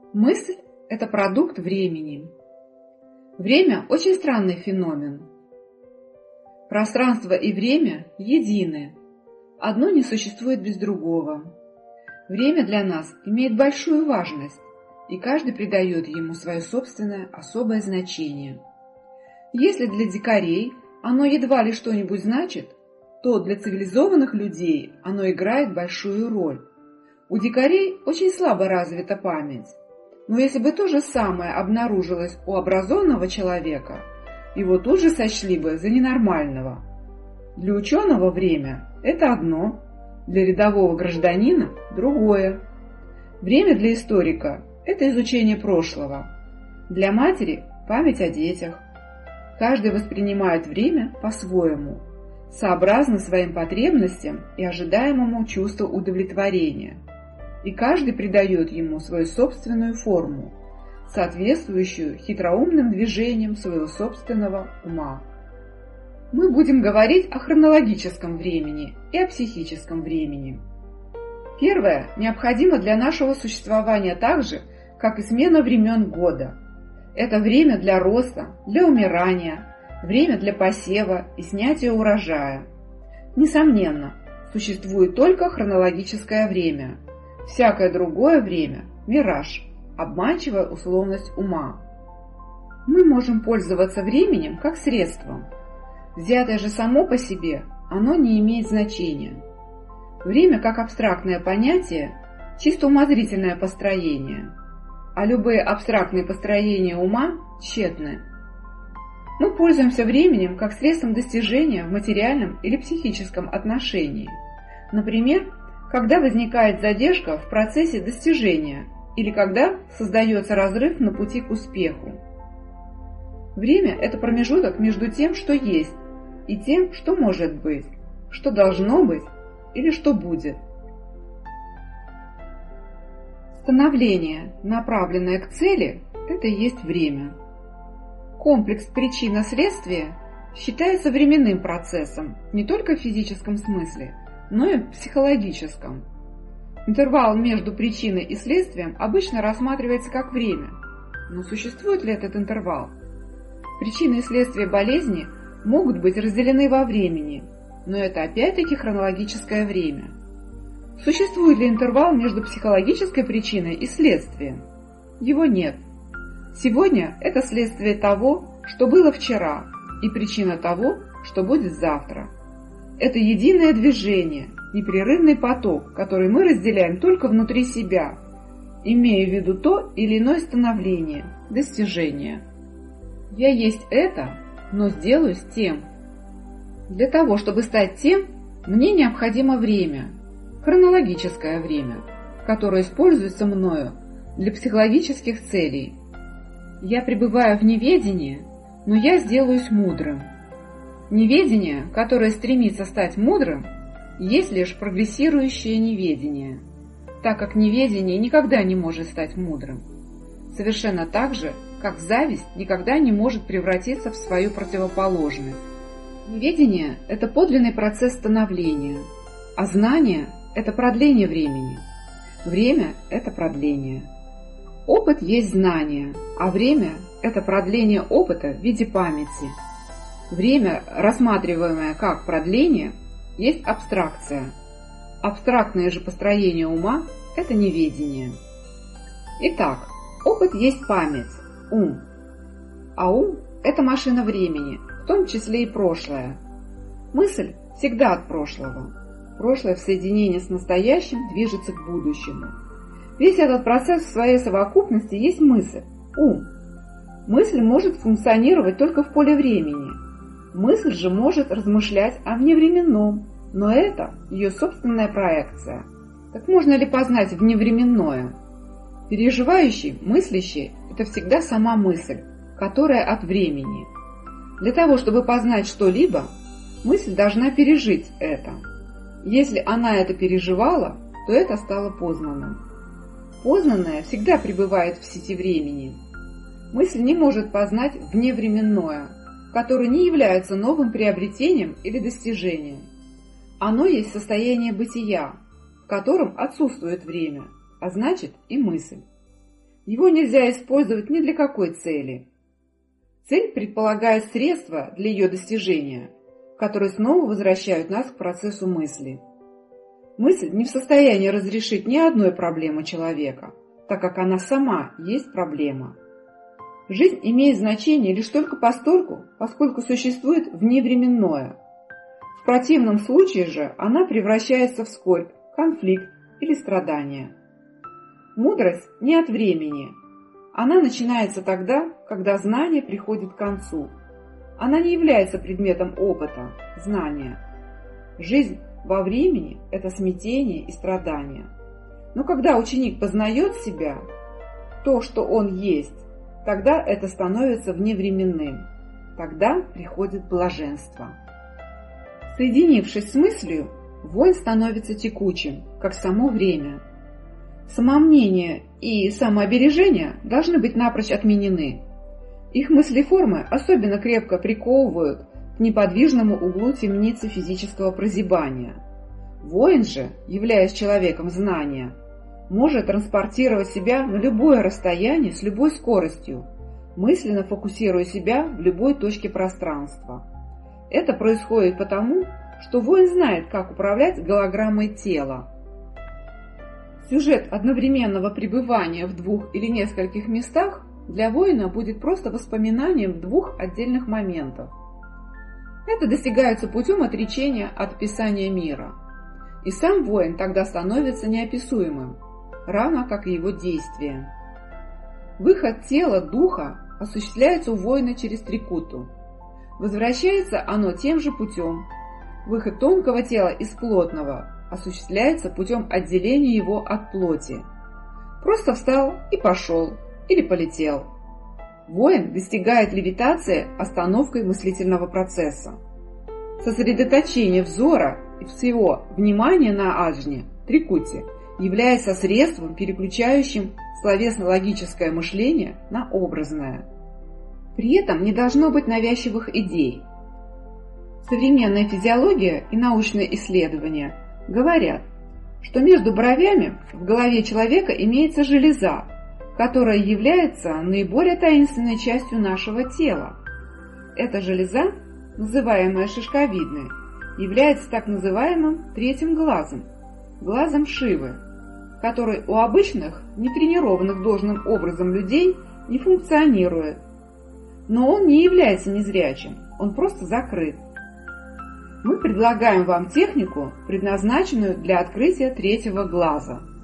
Мысль – это продукт времени. Время – очень странный феномен. Пространство и время едины. Одно не существует без другого. Время для нас имеет большую важность, и каждый придает ему свое собственное особое значение. Если для дикарей оно едва ли что-нибудь значит, то для цивилизованных людей оно играет большую роль. У дикарей очень слабо развита память. Но если бы то же самое обнаружилось у образованного человека, его тут же сочли бы за ненормального. Для ученого время – это одно, для рядового гражданина – другое. Время для историка – это изучение прошлого. Для матери – память о детях. Каждый воспринимает время по-своему, сообразно своим потребностям и ожидаемому чувству удовлетворения. И каждый придает ему свою собственную форму, соответствующую хитроумным движениям своего собственного ума. Мы будем говорить о хронологическом времени и о психическом времени. Первое необходимо для нашего существования так же, как и смена времен года. Это время для роста, для умирания, время для посева и снятия урожая. Несомненно, существует только хронологическое время. Всякое другое время – мираж, обманчивая условность ума. Мы можем пользоваться временем как средством. Взятое же само по себе, оно не имеет значения. Время как абстрактное понятие – чисто умозрительное построение, а любые абстрактные построения ума тщетны. Мы пользуемся временем как средством достижения в материальном или психическом отношении. Например, когда возникает задержка в процессе достижения или когда создается разрыв на пути к успеху. Время – это промежуток между тем, что есть, и тем, что может быть, что должно быть или что будет. Становление, направленное к цели – это и есть время. Комплекс причинно-следствия считается временным процессом не только в физическом смысле, но и в психологическом. Интервал между причиной и следствием обычно рассматривается как время. Но существует ли этот интервал? Причины и следствия болезни могут быть разделены во времени, но это опять-таки хронологическое время. Существует ли интервал между психологической причиной и следствием? Его нет. Сегодня это следствие того, что было вчера, и причина того, что будет завтра. Это единое движение, непрерывный поток, который мы разделяем только внутри себя, имея в виду то или иное становление, достижение. Я есть это, но сделаюсь тем. Для того, чтобы стать тем, мне необходимо время, хронологическое время, которое используется мною для психологических целей. Я пребываю в неведении, но я сделаюсь мудрым. Неведение, которое стремится стать мудрым, есть лишь прогрессирующее неведение, так как неведение никогда не может стать мудрым. Совершенно так же, как зависть никогда не может превратиться в свою противоположность. Неведение – это подлинный процесс становления, а знание – это продление времени. Время – это продление. Опыт есть знание, а время – это продление опыта в виде памяти. Время, рассматриваемое как продление, есть абстракция. Абстрактное же построение ума – это неведение. Итак, опыт есть память, ум. А ум – это машина времени, в том числе и прошлое. Мысль всегда от прошлого. Прошлое в соединении с настоящим движется к будущему. Весь этот процесс в своей совокупности есть мысль, ум. Мысль может функционировать только в поле времени. Мысль же может размышлять о вневременном, но это ее собственная проекция. Так можно ли познать вневременное? Переживающий, мыслящий – это всегда сама мысль, которая от времени. Для того, чтобы познать что-либо, мысль должна пережить это. Если она это переживала, то это стало познанным. Познанное всегда пребывает в сети времени. Мысль не может познать вневременное, которое не является новым приобретением или достижением. Оно есть состояние бытия, в котором отсутствует время, а значит и мысль. Его нельзя использовать ни для какой цели. Цель предполагает средства для ее достижения, которые снова возвращают нас к процессу мысли. Мысль не в состоянии разрешить ни одной проблемы человека, так как она сама есть проблема. Жизнь имеет значение лишь только постольку, поскольку существует вневременное. В противном случае же она превращается в скорбь, конфликт или страдание. Мудрость не от времени. Она начинается тогда, когда знание приходит к концу. Она не является предметом опыта, знания. Жизнь во времени – это смятение и страдание. Но когда ученик познает себя, то, что он есть, тогда это становится вневременным. Тогда приходит блаженство. Соединившись с мыслью, воин становится текучим, как само время. Самомнение и самообережение должны быть напрочь отменены. Их мыслеформы особенно крепко приковывают к неподвижному углу темницы физического прозябания. Воин же, являясь человеком знания, может транспортировать себя на любое расстояние с любой скоростью, мысленно фокусируя себя в любой точке пространства. Это происходит потому, что воин знает, как управлять голограммой тела. Сюжет одновременного пребывания в двух или нескольких местах для воина будет просто воспоминанием двух отдельных моментов. Это достигается путем отречения от описания мира. И сам воин тогда становится неописуемым, равно как и его действия. Выход тела, духа осуществляется у воина через трикуту. Возвращается оно тем же путем. Выход тонкого тела из плотного осуществляется путем отделения его от плоти. Просто встал и пошел, или полетел. Воин достигает левитации остановкой мыслительного процесса. Сосредоточение взора и всего внимания на аджне, трикуте, является средством, переключающим словесно-логическое мышление на образное. При этом не должно быть навязчивых идей. Современная физиология и научные исследования говорят, что между бровями в голове человека имеется железа, которая является наиболее таинственной частью нашего тела. Эта железа, называемая шишковидной, является так называемым третьим глазом, глазом Шивы, который у обычных, нетренированных должным образом людей не функционирует. Но он не является незрячим, он просто закрыт. Мы предлагаем вам технику, предназначенную для открытия третьего глаза.